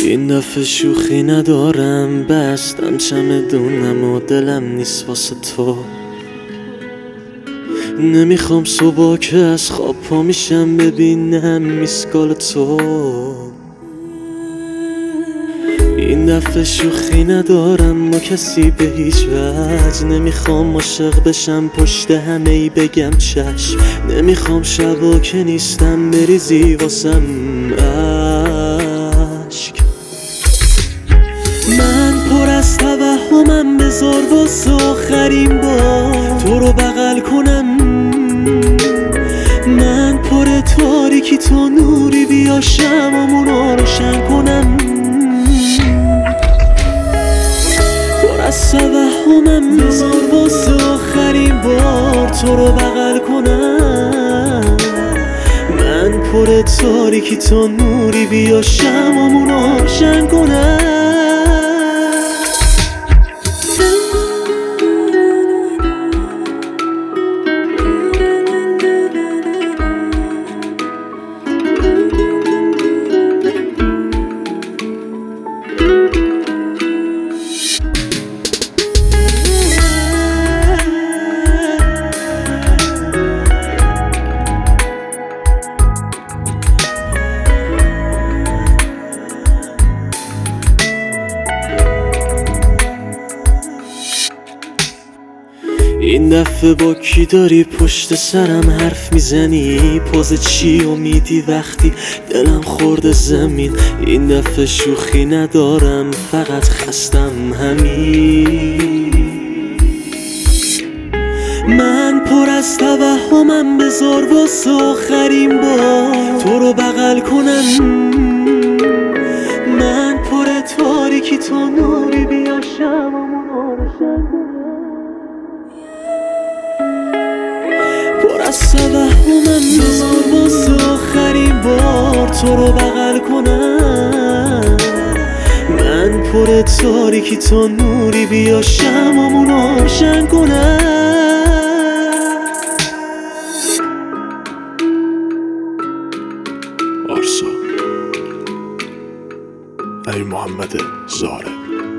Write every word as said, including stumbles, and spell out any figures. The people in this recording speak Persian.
این دفعه شوخی ندارم، بستم چمدونم و دلم نیست واسه تو. نمیخوام صبح که از خواب پا میشم ببینم میسکال تو. این دفعه شوخی ندارم با کسی به هیچ وجه. نمیخوام عاشق بشم پشت همه ای بگم چشم. نمیخوام شبا که نیستم بریزی واسم عشق. من پر از توهمم، بذار واسه آخرین بار تو رو بغل کنم. من پر تاریکی تو نوری، بیا شمعمونو روشن کنم. پر از توهمم، بذار واسه آخرین بار تو رو بغل کنم. من پر تاریکی تو نوری، بیا شمعمونو روشن کنم. این دفعه با کی داری پشت سرم حرف میزنی؟ پوز چی و میدی وقتی دلم خورده زمین؟ این دفعه شوخی ندارم، فقط خستم همین. من پر از توهمم، بذار واسه آخرین بار تو رو بغل کنم. من پر تاریکی تو نوری، بیا شمعمونو روشن کنم. پر از توهمم، بذار واسه آخرین بار تو رو بغل کنم. من پر تاریکی تو نوری، بیا شمعمونو روشن کنم. آرسا ای محمد زاره.